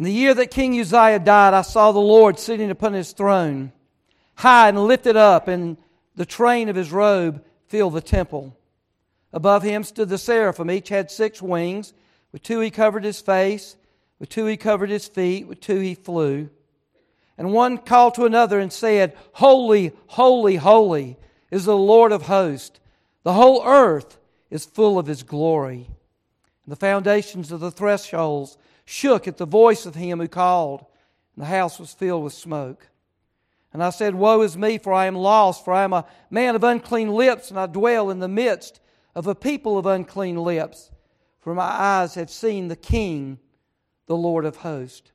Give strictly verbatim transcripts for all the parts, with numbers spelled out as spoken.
In the year that King Uzziah died, I saw the Lord sitting upon His throne, high and lifted up, and the train of His robe filled the temple. Above Him stood the seraphim. Each had six wings. With two He covered His face, with two He covered His feet, with two He flew. And one called to another and said, Holy, holy, holy is the Lord of hosts. The whole earth is full of His glory. And the foundations of the thresholds shook at the voice of Him who called, and the house was filled with smoke. And I said, Woe is me, for I am lost, for I am a man of unclean lips, and I dwell in the midst of a people of unclean lips. For my eyes have seen the King, the Lord of hosts.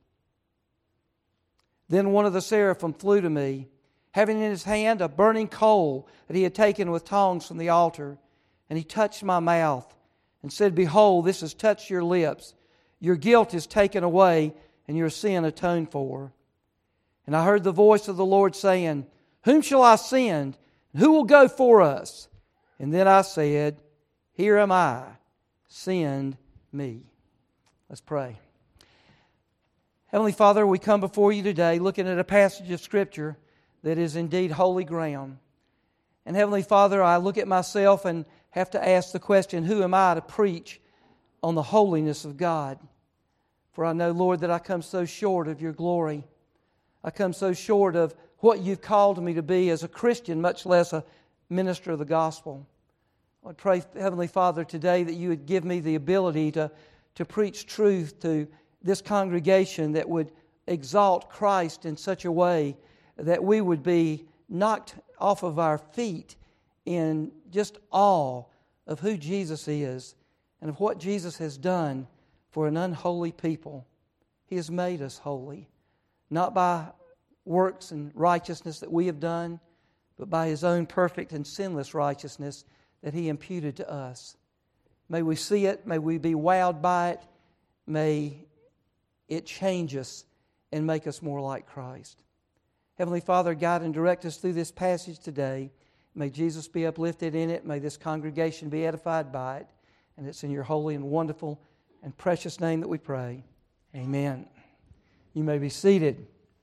Then one of the seraphim flew to me, having in his hand a burning coal that he had taken with tongs from the altar. And he touched my mouth and said, Behold, this has touched your lips. Your guilt is taken away, and your sin atoned for. And I heard the voice of the Lord saying, Whom shall I send? Who will go for us? And then I said, Here am I. Send me. Let's pray. Heavenly Father, we come before You today looking at a passage of Scripture that is indeed holy ground. And Heavenly Father, I look at myself and have to ask the question, who am I to preach on the holiness of God? For I know, Lord, that I come so short of Your glory. I come so short of what You've called me to be as a Christian, much less a minister of the gospel. I pray, Heavenly Father, today that You would give me the ability to, to preach truth to this congregation that would exalt Christ in such a way that we would be knocked off of our feet in just awe of who Jesus is and of what Jesus has done for an unholy people. He has made us holy, not by works and righteousness that we have done, but by His own perfect and sinless righteousness that He imputed to us. May we see it, may we be wowed by it, may it change us and make us more like Christ. Heavenly Father, guide and direct us through this passage today. May Jesus be uplifted in it. May this congregation be edified by it. And it's in Your holy and wonderful and precious name that we pray. Amen. You may be seated.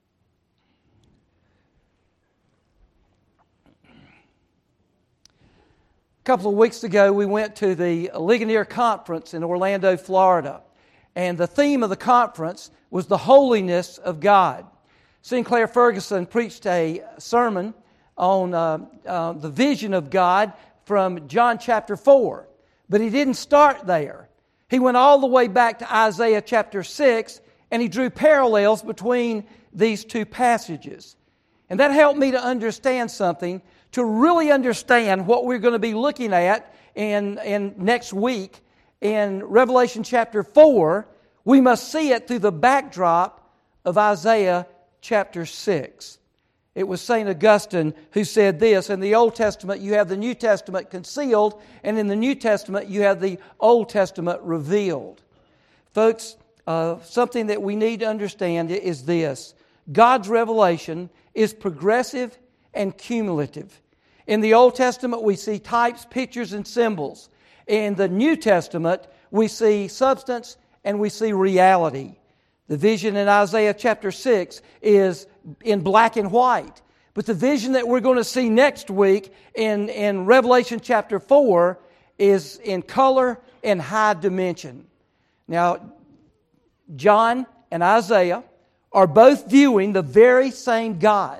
A couple of weeks ago, we went to the Ligonier Conference in Orlando, Florida. And the theme of the conference was the holiness of God. Sinclair Ferguson preached a sermon on uh, uh, the vision of God from John chapter four. But he didn't start there. He went all the way back to Isaiah chapter six, and he drew parallels between these two passages. And that helped me to understand something, to really understand what we're going to be looking at in, in next week. In Revelation chapter four, we must see it through the backdrop of Isaiah chapter six. It was Saint Augustine who said this, in the Old Testament you have the New Testament concealed, and in the New Testament you have the Old Testament revealed. Folks, uh, something that we need to understand is this. God's revelation is progressive and cumulative. In the Old Testament we see types, pictures, and symbols. In the New Testament, we see substance and we see reality. The vision in Isaiah chapter six is in black and white. But the vision that we're going to see next week in, in Revelation chapter four is in color and high dimension. Now, John and Isaiah are both viewing the very same God.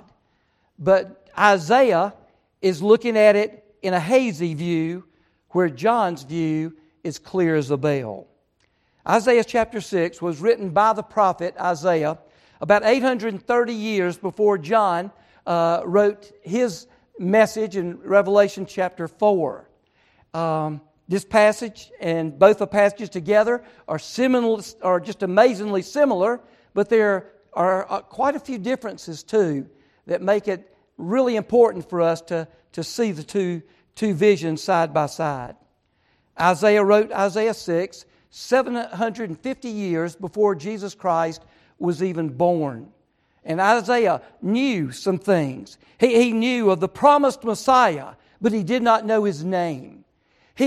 But Isaiah is looking at it in a hazy view, where John's view is clear as a bell. Isaiah chapter six was written by the prophet Isaiah about eight hundred thirty years before John uh, wrote his message in Revelation chapter four. Um, this passage and both the passages together are similar, are just amazingly similar, but there are uh, quite a few differences too that make it really important for us to, to see the two Two visions side by side. Isaiah wrote Isaiah six seven hundred fifty years before Jesus Christ was even born. And Isaiah knew some things. He, he knew of the promised Messiah, but he did not know His name.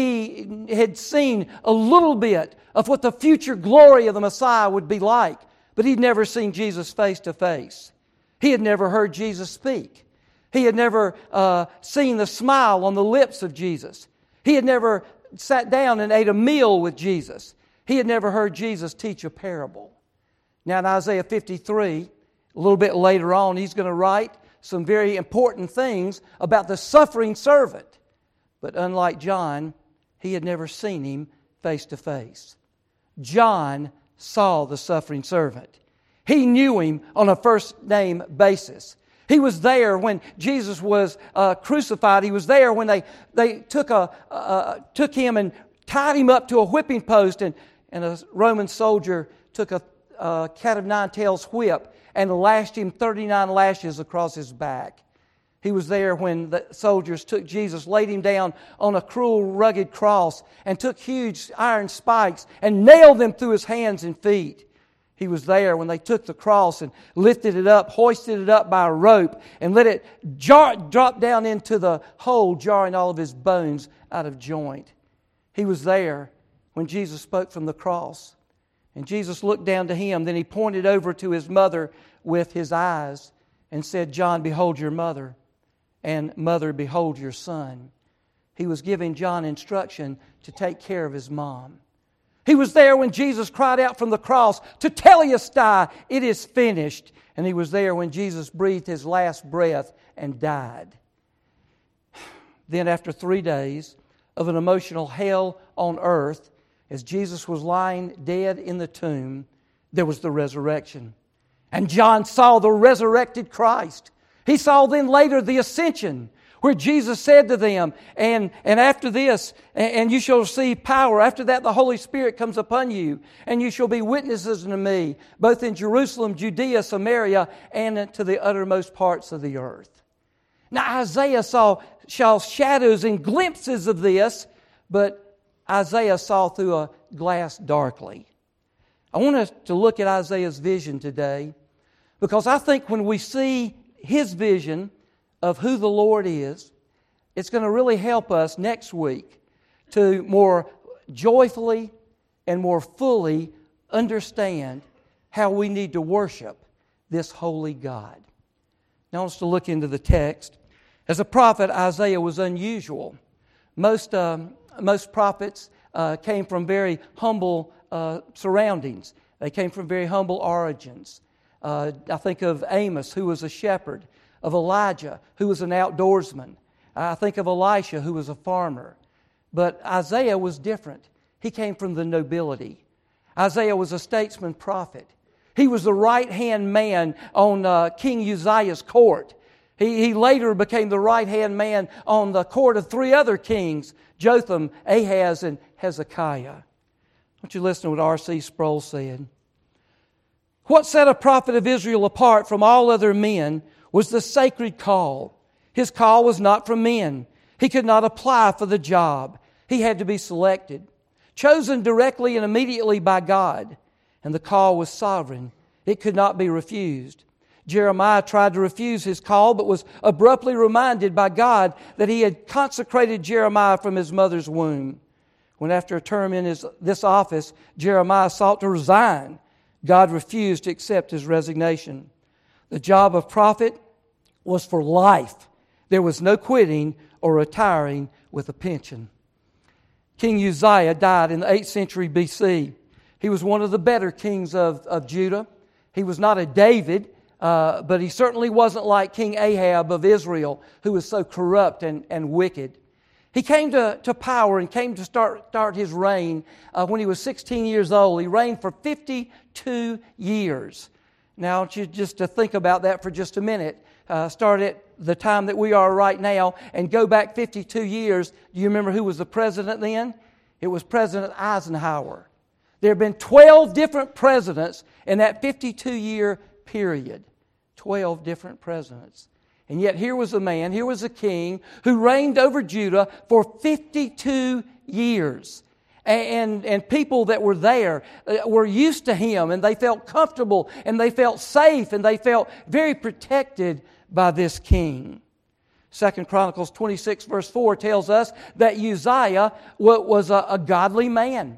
He had seen a little bit of what the future glory of the Messiah would be like, but he'd never seen Jesus face to face. He had never heard Jesus speak. He had never uh, seen the smile on the lips of Jesus. He had never sat down and ate a meal with Jesus. He had never heard Jesus teach a parable. Now in Isaiah fifty-three, a little bit later on, he's going to write some very important things about the suffering servant. But unlike John, he had never seen him face to face. John saw the suffering servant. He knew him on a first name basis. He was there when Jesus was uh, crucified. He was there when they, they took, a, uh, took him and tied him up to a whipping post, and, and a Roman soldier took a, a cat of nine tails whip and lashed him thirty-nine lashes across his back. He was there when the soldiers took Jesus, laid him down on a cruel, rugged cross, and took huge iron spikes and nailed them through his hands and feet. He was there when they took the cross and lifted it up, hoisted it up by a rope, and let it jar, drop down into the hole, jarring all of his bones out of joint. He was there when Jesus spoke from the cross. And Jesus looked down to him. Then he pointed over to his mother with his eyes and said, "John, behold your mother. And mother, behold your son." He was giving John instruction to take care of his mom. He was there when Jesus cried out from the cross, "Tetelestai, it is finished." And he was there when Jesus breathed his last breath and died. Then after three days of an emotional hell on earth, as Jesus was lying dead in the tomb, there was the resurrection. And John saw the resurrected Christ. He saw then later the ascension, where Jesus said to them, and, and after this, and, and you shall receive power. After that, the Holy Spirit comes upon you, and you shall be witnesses unto me, both in Jerusalem, Judea, Samaria, and to the uttermost parts of the earth. Now, Isaiah saw, saw shadows and glimpses of this, but Isaiah saw through a glass darkly. I want us to look at Isaiah's vision today, because I think when we see his vision of who the Lord is, it's going to really help us next week to more joyfully and more fully understand how we need to worship this holy God. Now I want us to look into the text. As a prophet, Isaiah was unusual. Most, um, most prophets uh, came from very humble uh, surroundings. They came from very humble origins. Uh, I think of Amos, who was a shepherd, of Elijah, who was an outdoorsman. I think of Elisha, who was a farmer. But Isaiah was different. He came from the nobility. Isaiah was a statesman prophet. He was the right-hand man on uh, King Uzziah's court. He, he later became the right-hand man on the court of three other kings, Jotham, Ahaz, and Hezekiah. I want you to listen to what R C Sproul said. What set a prophet of Israel apart from all other men was the sacred call. His call was not from men. He could not apply for the job. He had to be selected, chosen directly and immediately by God. And the call was sovereign. It could not be refused. Jeremiah tried to refuse his call, but was abruptly reminded by God that He had consecrated Jeremiah from his mother's womb. When after a term in his, this office, Jeremiah sought to resign, God refused to accept his resignation. The job of prophet was for life. There was no quitting or retiring with a pension. King Uzziah died in the eighth century B C. He was one of the better kings of, of Judah. He was not a David, uh, but he certainly wasn't like King Ahab of Israel, who was so corrupt and, and wicked. He came to, to power and came to start, start his reign uh, when he was sixteen years old. He reigned for fifty-two years. Now, I want you just to think about that for just a minute. Uh, start at the time that we are right now and go back fifty-two years. Do you remember who was the president then? It was President Eisenhower. There have been twelve different presidents in that fifty-two-year period. twelve different presidents. And yet here was a man, here was a king who reigned over Judah for fifty-two years. And, and people that were there were used to him, and they felt comfortable, and they felt safe, and they felt very protected by this king. Second Chronicles twenty-six verse four tells us that Uzziah was a, a godly man.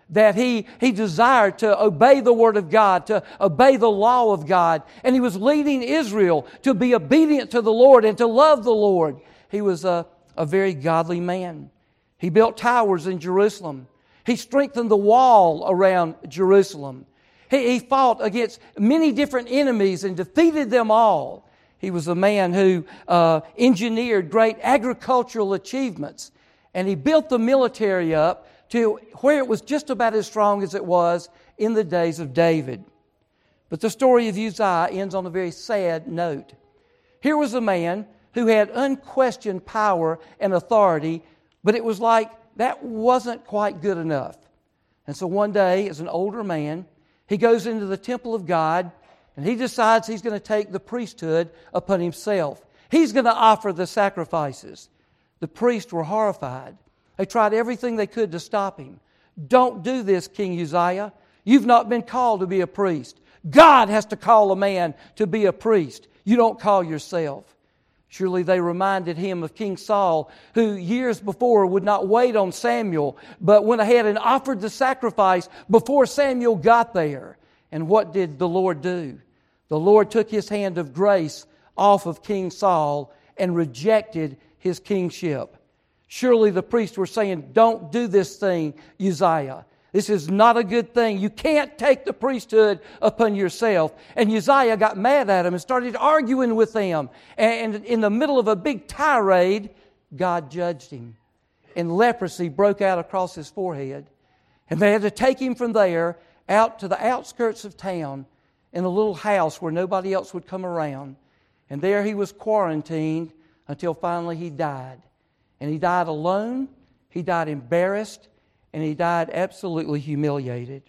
that he, he desired to obey the Word of God, to obey the law of God. And he was leading Israel to be obedient to the Lord and to love the Lord. He was a, a very godly man. He built towers in Jerusalem. He strengthened the wall around Jerusalem. He, he fought against many different enemies and defeated them all. He was a man who uh, engineered great agricultural achievements. And he built the military up to where it was just about as strong as it was in the days of David. But the story of Uzziah ends on a very sad note. Here was a man who had unquestioned power and authority, but it was like that wasn't quite good enough. And so one day, as an older man, he goes into the temple of God and he decides he's going to take the priesthood upon himself. He's going to offer the sacrifices. The priests were horrified. They tried everything they could to stop him. Don't do this, King Uzziah. You've not been called to be a priest. God has to call a man to be a priest. You don't call yourself. Surely they reminded him of King Saul, who years before would not wait on Samuel, but went ahead and offered the sacrifice before Samuel got there. And what did the Lord do? The Lord took His hand of grace off of King Saul and rejected his kingship. Surely the priests were saying, don't do this thing, Uzziah. This is not a good thing. You can't take the priesthood upon yourself. And Uzziah got mad at him and started arguing with them. And in the middle of a big tirade, God judged him. And leprosy broke out across his forehead. And they had to take him from there out to the outskirts of town in a little house where nobody else would come around. And there he was quarantined until finally he died. And he died alone, he died embarrassed, and he died absolutely humiliated.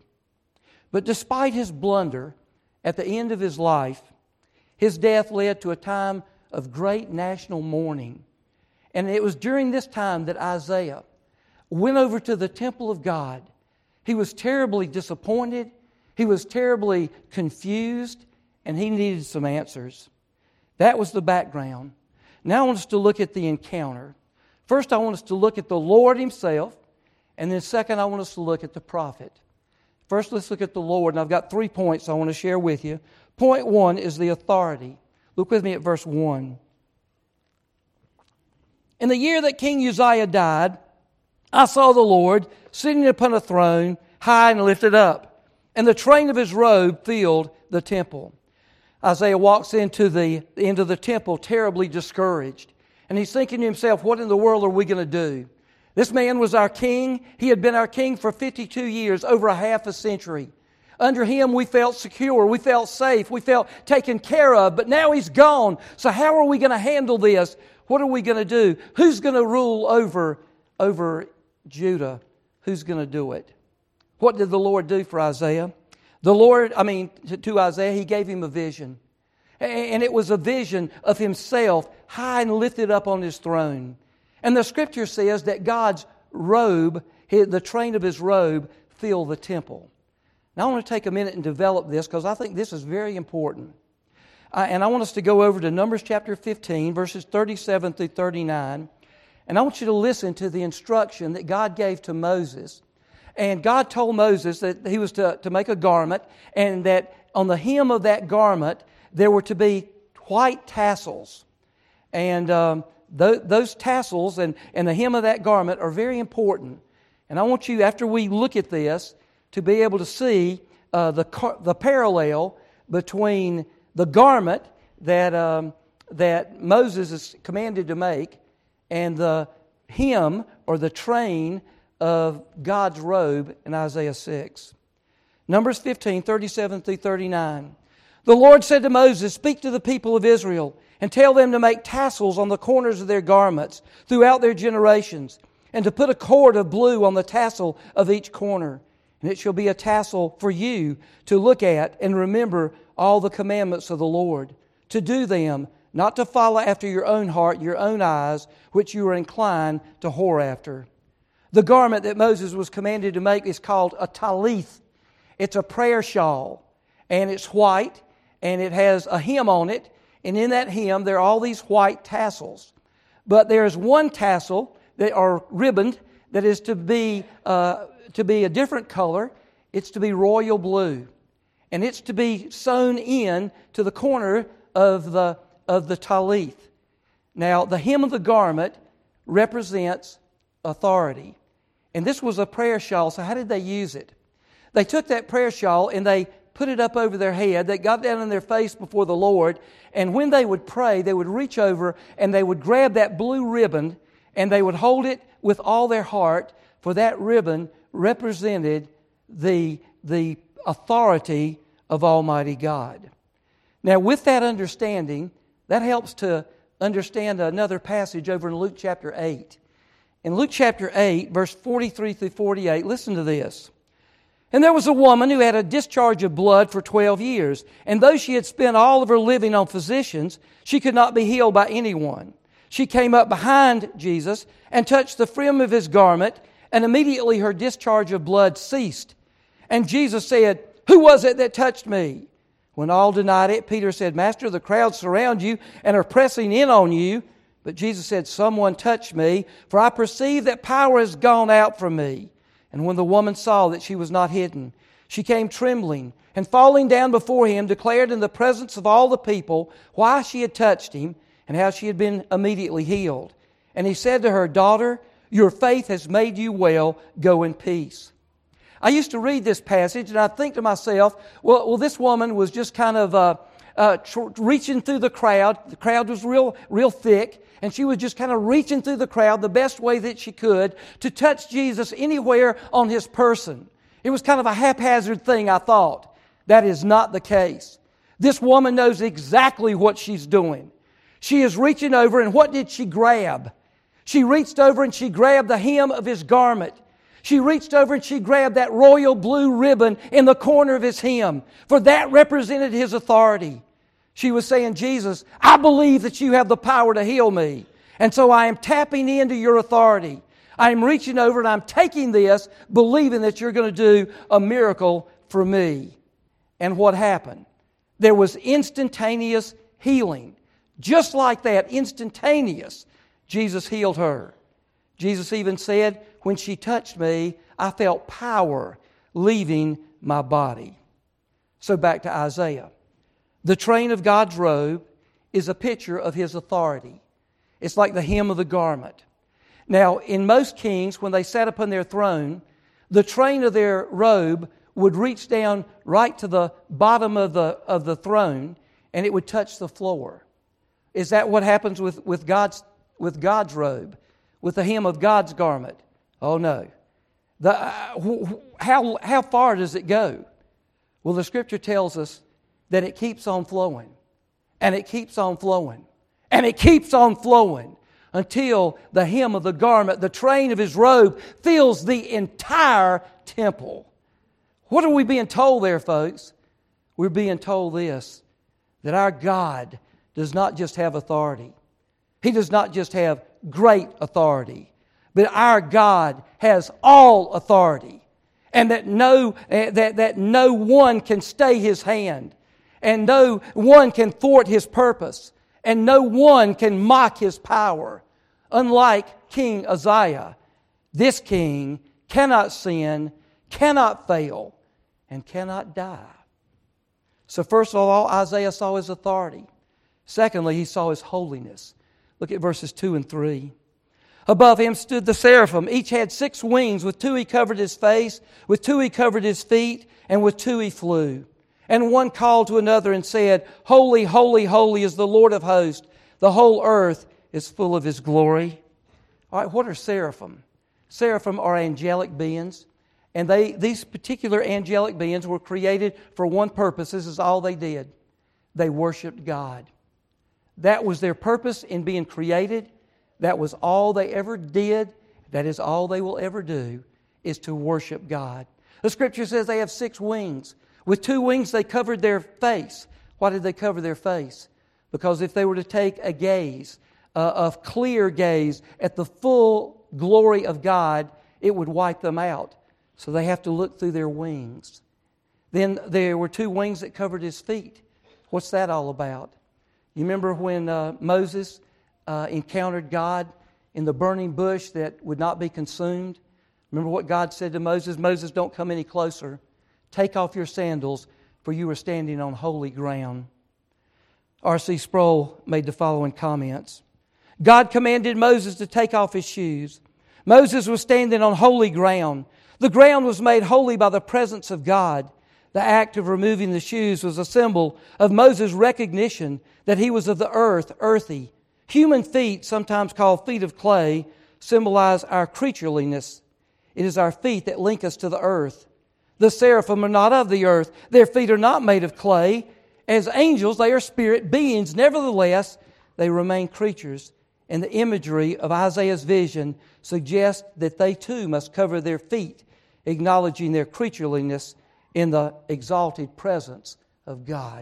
But despite his blunder, at the end of his life, his death led to a time of great national mourning. And it was during this time that Isaiah went over to the temple of God. He was terribly disappointed, he was terribly confused, and he needed some answers. That was the background. Now I want us to look at the encounter. First, I want us to look at the Lord Himself. And then second, I want us to look at the prophet. First, let's look at the Lord. And I've got three points I want to share with you. Point one is the authority. Look with me at verse one. In the year that King Uzziah died, I saw the Lord sitting upon a throne, high and lifted up, and the train of His robe filled the temple. Isaiah walks into the into the temple terribly discouraged. And he's thinking to himself, what in the world are we going to do? This man was our king. He had been our king for fifty-two years, over a half a century. Under him we felt secure, we felt safe, we felt taken care of, but now he's gone. So how are we going to handle this? What are we going to do? Who's going to rule over, over Judah? Who's going to do it? What did the Lord do for Isaiah? The Lord, I mean, to, to Isaiah, He gave him a vision. And it was a vision of Himself high and lifted up on His throne. And the Scripture says that God's robe, the train of His robe, filled the temple. Now I want to take a minute and develop this because I think this is very important. Uh, and I want us to go over to Numbers chapter fifteen, verses thirty-seven through thirty-nine. And I want you to listen to the instruction that God gave to Moses. And God told Moses that he was to, to make a garment, and that on the hem of that garment there were to be white tassels. And um, th- those tassels and, and the hem of that garment are very important. And I want you, after we look at this, to be able to see uh, the car- the parallel between the garment that um, that Moses is commanded to make and the hem or the train of God's robe in Isaiah six. Numbers fifteen, thirty-seven through thirty-nine. The Lord said to Moses, "Speak to the people of Israel and tell them to make tassels on the corners of their garments throughout their generations, and to put a cord of blue on the tassel of each corner. And it shall be a tassel for you to look at and remember all the commandments of the Lord, to do them, not to follow after your own heart, your own eyes, which you are inclined to whore after." The garment that Moses was commanded to make is called a talith. It's a prayer shawl, and it's white, and it has a hem on it, and in that hem there are all these white tassels. But there's one tassel that are ribboned that is to be uh, to be a different color. It's to be royal blue. And it's to be sewn in to the corner of the, of the talith. Now, the hem of the garment represents authority. And this was a prayer shawl, so how did they use it? They took that prayer shawl and they put it up over their head. They got down on their face before the Lord. And when they would pray, they would reach over and they would grab that blue ribbon and they would hold it with all their heart, for that ribbon represented the, the authority of Almighty God. Now, with that understanding, that helps to understand another passage over in Luke chapter eight. In Luke chapter eight, verse forty-three through forty-eight, listen to this. And there was a woman who had a discharge of blood for twelve years, and though she had spent all of her living on physicians, she could not be healed by anyone. She came up behind Jesus and touched the hem of His garment, and immediately her discharge of blood ceased. And Jesus said, "Who was it that touched me?" When all denied it, Peter said, "Master, the crowd surround you and are pressing in on you." But Jesus said, "Someone touched me, for I perceive that power has gone out from me." And when the woman saw that she was not hidden, she came trembling and falling down before Him, declared in the presence of all the people why she had touched Him and how she had been immediately healed. And He said to her, "Daughter, your faith has made you well. Go in peace." I used to read this passage and I think to myself, well, well this woman was just kind of uh, uh, tr- reaching through the crowd. The crowd was real, real thick. And she was just kind of reaching through the crowd the best way that she could to touch Jesus anywhere on His person. It was kind of a haphazard thing, I thought. That is not the case. This woman knows exactly what she's doing. She is reaching over, and what did she grab? She reached over and she grabbed the hem of His garment. She reached over and she grabbed that royal blue ribbon in the corner of His hem, for that represented His authority. She was saying, "Jesus, I believe that you have the power to heal me. And so I am tapping into your authority. I am reaching over and I'm taking this, believing that you're going to do a miracle for me." And what happened? There was instantaneous healing. Just like that, instantaneous, Jesus healed her. Jesus even said, "When she touched me, I felt power leaving my body." So back to Isaiah. The train of God's robe is a picture of His authority. It's like the hem of the garment. Now, in most kings, when they sat upon their throne, the train of their robe would reach down right to the bottom of the, of the throne, and it would touch the floor. Is that what happens with, with, God's, with God's robe, with the hem of God's garment? Oh, no. The, uh, how, how far does it go? Well, the Scripture tells us that it keeps on flowing, and it keeps on flowing, and it keeps on flowing until the hem of the garment, the train of His robe, fills the entire temple. What are we being told there, folks? We're being told this, that our God does not just have authority. He does not just have great authority, but our God has all authority, and that no, that, that no one can stay His hand. And no one can thwart His purpose. And no one can mock His power. Unlike King Uzziah, this king cannot sin, cannot fail, and cannot die. So first of all, Isaiah saw His authority. Secondly, he saw His holiness. Look at verses two and three. Above Him stood the seraphim. Each had six wings. With two He covered His face, with two He covered His feet, and with two He flew. And one called to another and said, "Holy, holy, holy is the Lord of hosts. The whole earth is full of His glory." All right, what are seraphim? Seraphim are angelic beings. And they these particular angelic beings were created for one purpose. This is all they did. They worshiped God. That was their purpose in being created. That was all they ever did. That is all they will ever do, is to worship God. The Scripture says they have six wings. With two wings they covered their face. Why did they cover their face? Because if they were to take a gaze, uh, a clear gaze at the full glory of God, it would wipe them out. So they have to look through their wings. Then there were two wings that covered His feet. What's that all about? You remember when uh, Moses uh, encountered God in the burning bush that would not be consumed? Remember what God said to Moses? Moses, don't come any closer. Take off your sandals, for you are standing on holy ground. R C Sproul made the following comments. God commanded Moses to take off his shoes. Moses was standing on holy ground. The ground was made holy by the presence of God. The act of removing the shoes was a symbol of Moses' recognition that he was of the earth, earthy. Human feet, sometimes called feet of clay, symbolize our creatureliness. It is our feet that link us to the earth. The seraphim are not of the earth. Their feet are not made of clay. As angels, they are spirit beings. Nevertheless, they remain creatures. And the imagery of Isaiah's vision suggests that they too must cover their feet, acknowledging their creatureliness in the exalted presence of God.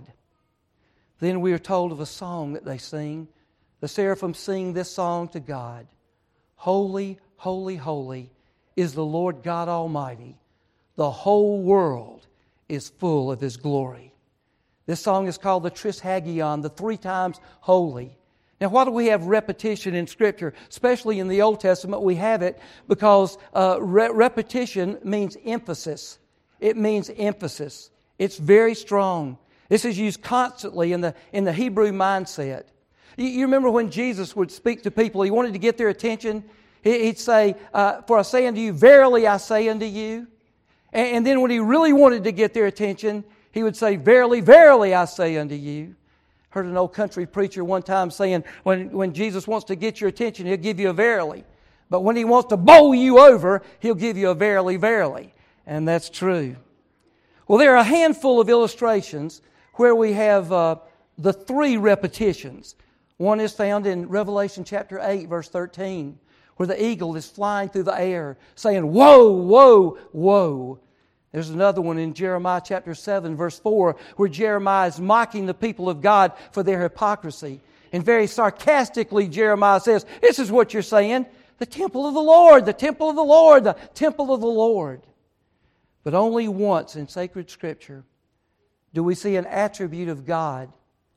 Then we are told of a song that they sing. The seraphim sing this song to God. Holy, holy, holy is the Lord God Almighty. The whole world is full of His glory. This song is called the Trishagion, the three times holy. Now, why do we have repetition in Scripture? Especially in the Old Testament, we have it because uh, re- repetition means emphasis. It means emphasis. It's very strong. This is used constantly in the, in the Hebrew mindset. You, you remember when Jesus would speak to people, He wanted to get their attention. He, he'd say, uh, for I say unto you, verily I say unto you. And, and then when He really wanted to get their attention, He would say, verily, verily I say unto you. Heard an old country preacher one time saying, when, when Jesus wants to get your attention, He'll give you a verily. But when He wants to bowl you over, He'll give you a verily, verily. And that's true. Well, there are a handful of illustrations where we have uh, the three repetitions. One is found in Revelation chapter eight, verse thirteen, where the eagle is flying through the air, saying, woe, woe, woe. There's another one in Jeremiah chapter seven, verse four, where Jeremiah is mocking the people of God for their hypocrisy. And very sarcastically, Jeremiah says, this is what you're saying, the temple of the Lord, the temple of the Lord, the temple of the Lord. But only once in sacred Scripture do we see an attribute of God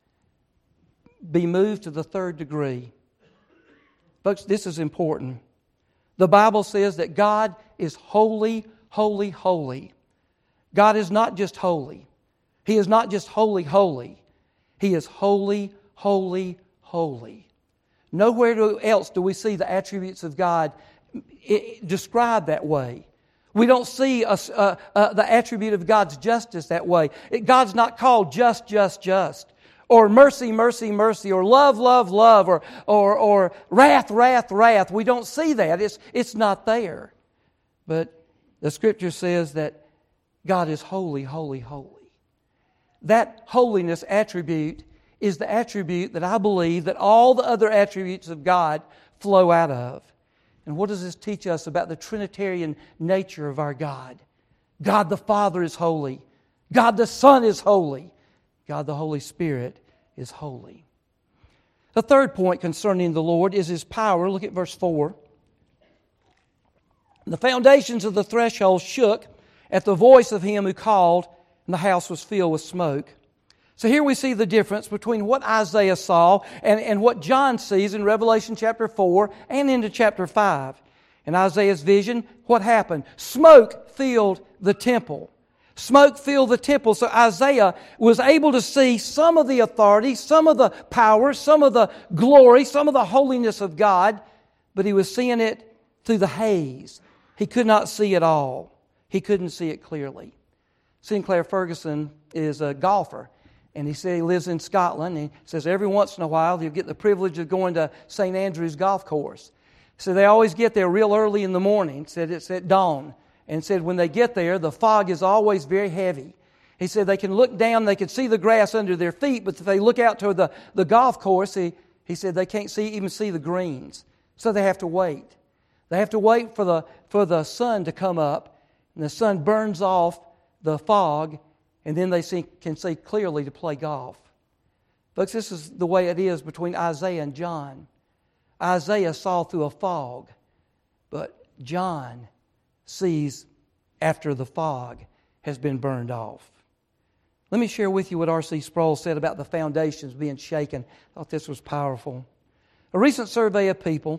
be moved to the third degree. Folks, this is important. The Bible says that God is holy, holy, holy. God is not just holy. He is not just holy, holy. He is holy, holy, holy. Nowhere else do we see the attributes of God described that way. We don't see a, uh, uh, the attribute of God's justice that way. It, God's not called just, just, just. Or mercy, mercy, mercy. Or love, love, love. Or, or, or wrath, wrath, wrath. We don't see that. It's, it's not there. But the Scripture says that God is holy, holy, holy. That holiness attribute is the attribute that I believe that all the other attributes of God flow out of. And what does this teach us about the Trinitarian nature of our God? God the Father is holy. God the Son is holy. God the Holy Spirit is holy. The third point concerning the Lord is His power. Look at verse four. The foundations of the threshold shook at the voice of Him who called, and the house was filled with smoke. So here we see the difference between what Isaiah saw and, and what John sees in Revelation chapter four and into chapter five. In Isaiah's vision, what happened? Smoke filled the temple. Smoke filled the temple. So Isaiah was able to see some of the authority, some of the power, some of the glory, some of the holiness of God, but he was seeing it through the haze. He could not see it all. He couldn't see it clearly. Sinclair Ferguson is a golfer. And he said he lives in Scotland. And he says every once in a while he'll get the privilege of going to Saint Andrews Golf Course. So they always get there real early in the morning. He said it's at dawn. And said when they get there, the fog is always very heavy. He said they can look down, they can see the grass under their feet, but if they look out toward the, the golf course, he, he said they can't see even see the greens. So they have to wait. They have to wait for the, for the sun to come up. And the sun burns off the fog, and then they see, can see clearly to play golf. Folks, this is the way it is between Isaiah and John. Isaiah saw through a fog, but John sees after the fog has been burned off. Let me share with you what R C Sproul said about the foundations being shaken. I thought this was powerful. A recent survey of people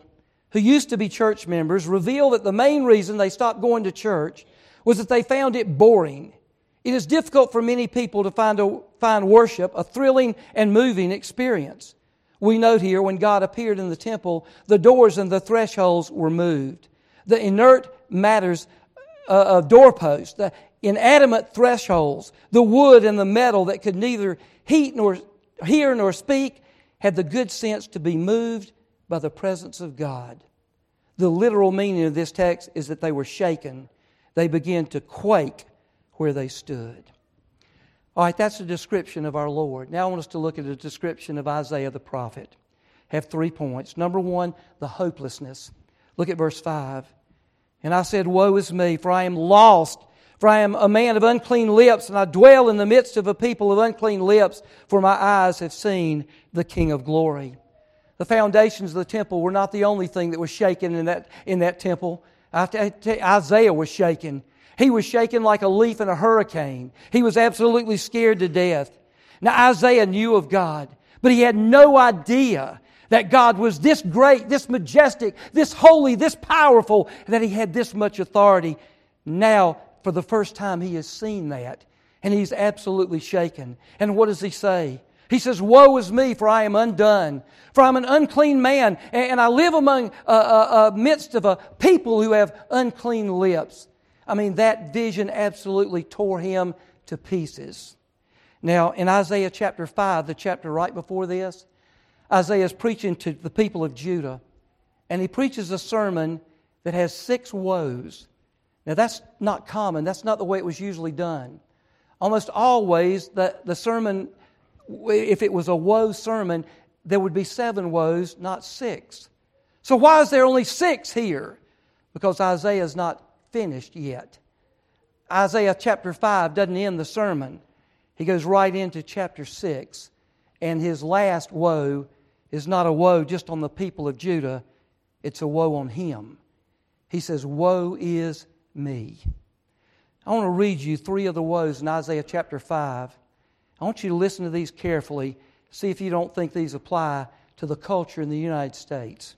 who used to be church members, reveal that the main reason they stopped going to church was that they found it boring. It is difficult for many people to find, a, find worship a thrilling and moving experience. We note here when God appeared in the temple, the doors and the thresholds were moved. The inert matters uh, of doorposts, the inanimate thresholds, the wood and the metal that could neither heat nor hear nor speak, had the good sense to be moved by the presence of God. The literal meaning of this text is that they were shaken. They began to quake where they stood. All right, that's a description of our Lord. Now I want us to look at a description of Isaiah the prophet. I have three points. Number one, the hopelessness. Look at verse five. And I said, woe is me, for I am lost, for I am a man of unclean lips, and I dwell in the midst of a people of unclean lips, for my eyes have seen the King of glory. The foundations of the temple were not the only thing that was shaken in that, in that temple. Isaiah was shaken. He was shaken like a leaf in a hurricane. He was absolutely scared to death. Now Isaiah knew of God, but he had no idea that God was this great, this majestic, this holy, this powerful, and that He had this much authority. Now, for the first time, he has seen that, and he's absolutely shaken. And what does he say? He says, woe is me, for I am undone. For I'm an unclean man, and I live among a, a, a midst of a people who have unclean lips. I mean, that vision absolutely tore him to pieces. Now, in Isaiah chapter five, the chapter right before this, Isaiah is preaching to the people of Judah, and he preaches a sermon that has six woes. Now, that's not common. That's not the way it was usually done. Almost always, the, the sermon, if it was a woe sermon, there would be seven woes, not six. So why is there only six here? Because Isaiah is not finished yet. Isaiah chapter five doesn't end the sermon. He goes right into chapter six. And his last woe is not a woe just on the people of Judah. It's a woe on him. He says, woe is me. I want to read you three of the woes in Isaiah chapter five. I want you to listen to these carefully. See if you don't think these apply to the culture in the United States.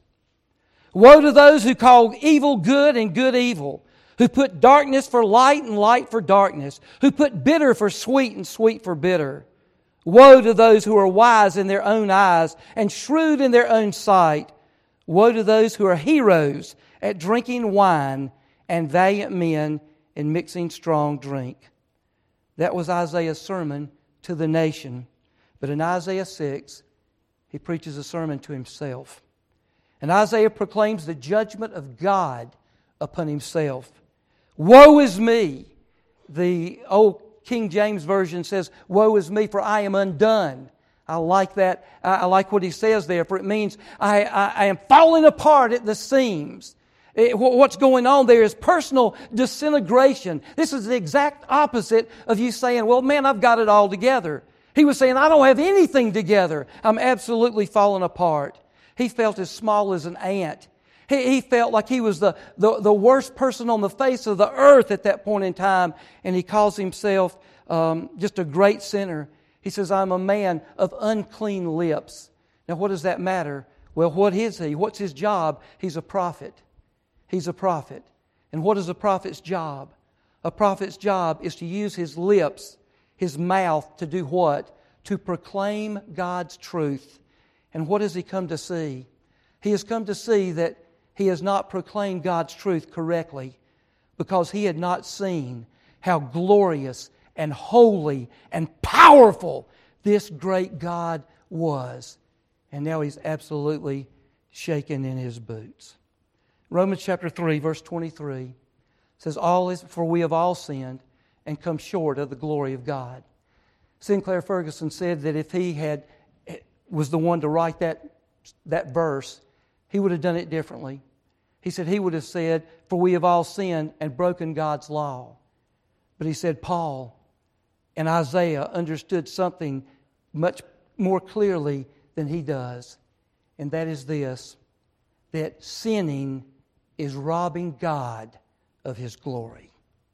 Woe to those who call evil good and good evil, who put darkness for light and light for darkness, who put bitter for sweet and sweet for bitter. Woe to those who are wise in their own eyes and shrewd in their own sight. Woe to those who are heroes at drinking wine and valiant men in mixing strong drink. That was Isaiah's sermon to the nation. But in Isaiah six, he preaches a sermon to himself. And Isaiah proclaims the judgment of God upon himself. Woe is me! The old King James Version says, woe is me, for I am undone. I like that. I like what he says there, for it means I, I, I am falling apart at the seams. It, what's going on there is personal disintegration. This is the exact opposite of you saying, well, man, I've got it all together. He was saying, I don't have anything together. I'm absolutely falling apart. He felt as small as an ant. He, he felt like he was the, the, the worst person on the face of the earth at that point in time. And he calls himself um, just a great sinner. He says, I'm a man of unclean lips. Now, what does that matter? Well, what is he? What's his job? He's a prophet. He's a prophet. And what is a prophet's job? A prophet's job is to use his lips, his mouth, to do what? To proclaim God's truth. And what has he come to see? He has come to see that he has not proclaimed God's truth correctly because he had not seen how glorious and holy and powerful this great God was. And now he's absolutely shaken in his boots. Romans chapter three, verse twenty-three says, "All is for we have all sinned and come short of the glory of God." Sinclair Ferguson said that if he had was the one to write that, that verse, he would have done it differently. He said he would have said, "For we have all sinned and broken God's law." But he said Paul and Isaiah understood something much more clearly than he does. And that is this, that sinning is robbing God of His glory.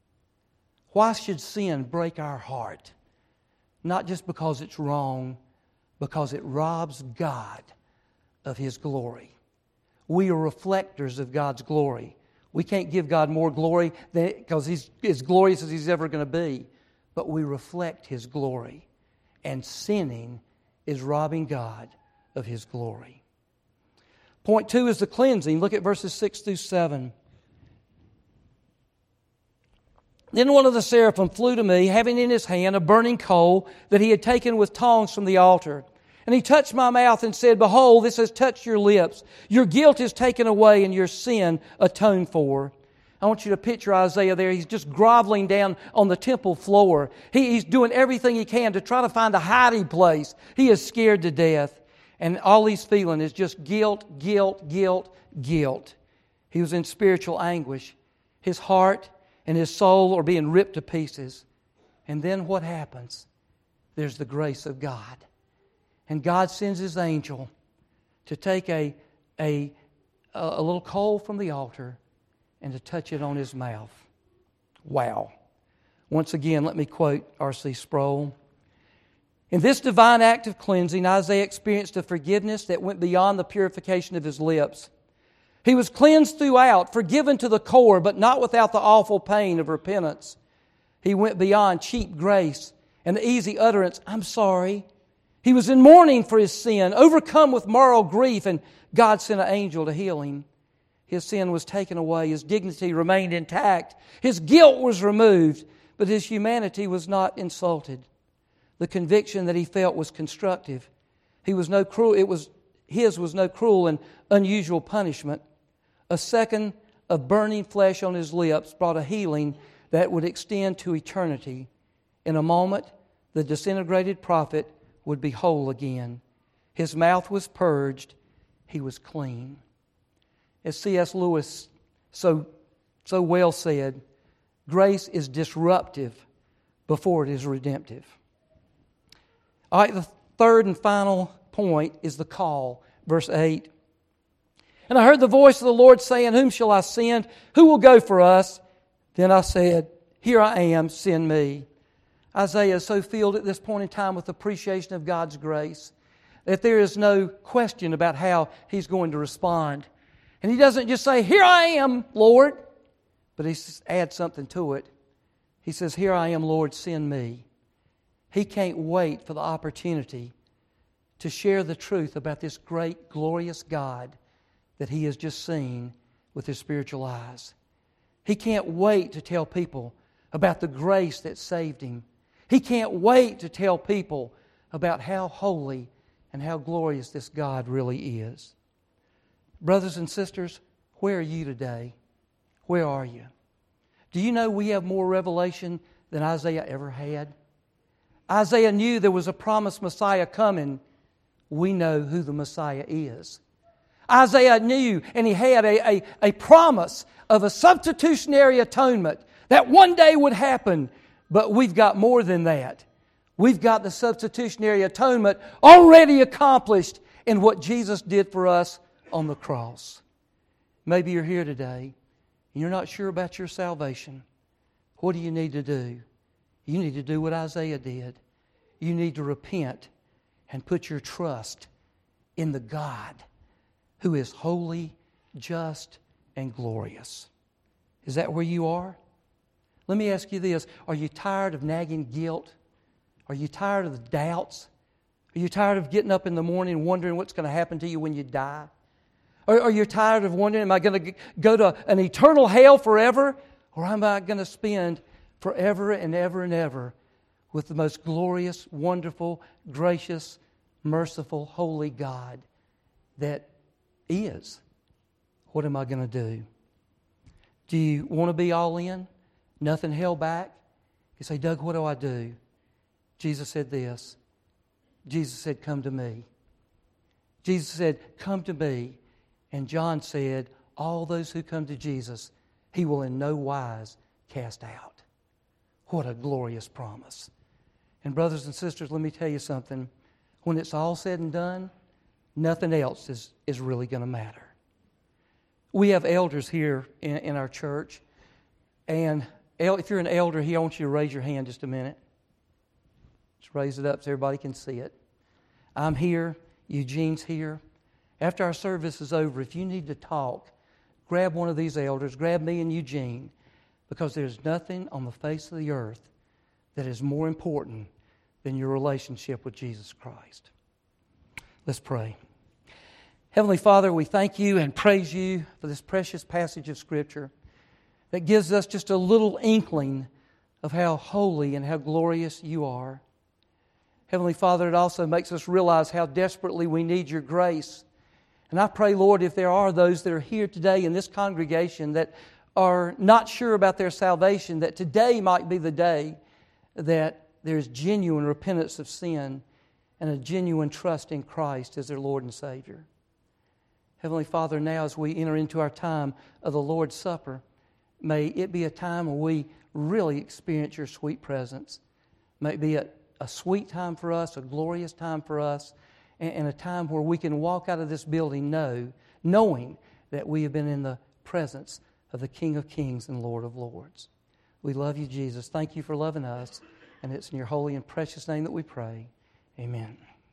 Why should sin break our heart? Not just because it's wrong, because it robs God of His glory. We are reflectors of God's glory. We can't give God more glory because He's as glorious as He's ever going to be. But we reflect His glory. And sinning is robbing God of His glory. Point two is the cleansing. Look at verses six through seven. Then one of the seraphim flew to me, having in his hand a burning coal that he had taken with tongs from the altar. And he touched my mouth and said, Behold, this has touched your lips. Your guilt is taken away and your sin atoned for. I want you to picture Isaiah there. He's just groveling down on the temple floor. He, he's doing everything he can to try to find a hiding place. He is scared to death. And all he's feeling is just guilt, guilt, guilt, guilt. He was in spiritual anguish. His heart and his soul are being ripped to pieces. And then what happens? There's the grace of God. And God sends His angel to take a, a, a little coal from the altar and to touch it on his mouth. Wow. Once again, let me quote R C Sproul. In this divine act of cleansing, Isaiah experienced a forgiveness that went beyond the purification of his lips. He was cleansed throughout, forgiven to the core, but not without the awful pain of repentance. He went beyond cheap grace and the easy utterance, I'm sorry. He was in mourning for his sin, overcome with moral grief, and God sent an angel to heal him. His sin was taken away. His dignity remained intact. His guilt was removed, but his humanity was not insulted. The conviction that he felt was constructive. He was no cruel. It was his was no cruel and unusual punishment. A second of burning flesh on his lips brought a healing that would extend to eternity. In a moment, the disintegrated prophet would be whole again. His mouth was purged. He was clean. As C S Lewis so, so well said, grace is disruptive before it is redemptive. All right, the third and final point is the call. Verse eight. And I heard the voice of the Lord saying, Whom shall I send? Who will go for us? Then I said, Here I am, send me. Isaiah is so filled at this point in time with appreciation of God's grace that there is no question about how he's going to respond. And he doesn't just say, Here I am, Lord, but he adds something to it. He says, Here I am, Lord, send me. He can't wait for the opportunity to share the truth about this great, glorious God that he has just seen with his spiritual eyes. He can't wait to tell people about the grace that saved him. He can't wait to tell people about how holy and how glorious this God really is. Brothers and sisters, where are you today? Where are you? Do you know we have more revelation than Isaiah ever had? Isaiah knew there was a promised Messiah coming. We know who the Messiah is. Isaiah knew and he had a, a, a promise of a substitutionary atonement that one day would happen. But we've got more than that. We've got the substitutionary atonement already accomplished in what Jesus did for us on the cross. Maybe you're here today and you're not sure about your salvation. What do you need to do? You need to do what Isaiah did. You need to repent and put your trust in the God who is holy, just, and glorious. Is that where you are? Let me ask you this. Are you tired of nagging guilt? Are you tired of the doubts? Are you tired of getting up in the morning and wondering what's going to happen to you when you die? Or are you tired of wondering, am I going to go to an eternal hell forever? Or am I going to spend forever and ever and ever with the most glorious, wonderful, gracious, merciful, holy God that is? What am I going to do? Do you want to be all in? Nothing held back? You say, Doug, what do I do? Jesus said this. Jesus said, come to me. Jesus said, come to me. And John said, all those who come to Jesus, He will in no wise cast out. What a glorious promise. And brothers and sisters, let me tell you something. When it's all said and done, nothing else is, is really going to matter. We have elders here in, in our church. And if you're an elder here, I want you to raise your hand just a minute. Just raise it up so everybody can see it. I'm here. Eugene's here. After our service is over, if you need to talk, grab one of these elders, grab me and Eugene, because there's nothing on the face of the earth that is more important than your relationship with Jesus Christ. Let's pray. Heavenly Father, we thank you and praise you for this precious passage of Scripture that gives us just a little inkling of how holy and how glorious you are. Heavenly Father, it also makes us realize how desperately we need your grace. And I pray, Lord, if there are those that are here today in this congregation that are not sure about their salvation, that today might be the day that there's genuine repentance of sin and a genuine trust in Christ as their Lord and Savior. Heavenly Father, now as we enter into our time of the Lord's Supper, may it be a time where we really experience your sweet presence. May it be a, a sweet time for us, a glorious time for us, and, and a time where we can walk out of this building know, knowing that we have been in the presence of the King of Kings and Lord of Lords. We love you, Jesus. Thank you for loving us, and it's in your holy and precious name that we pray. Amen.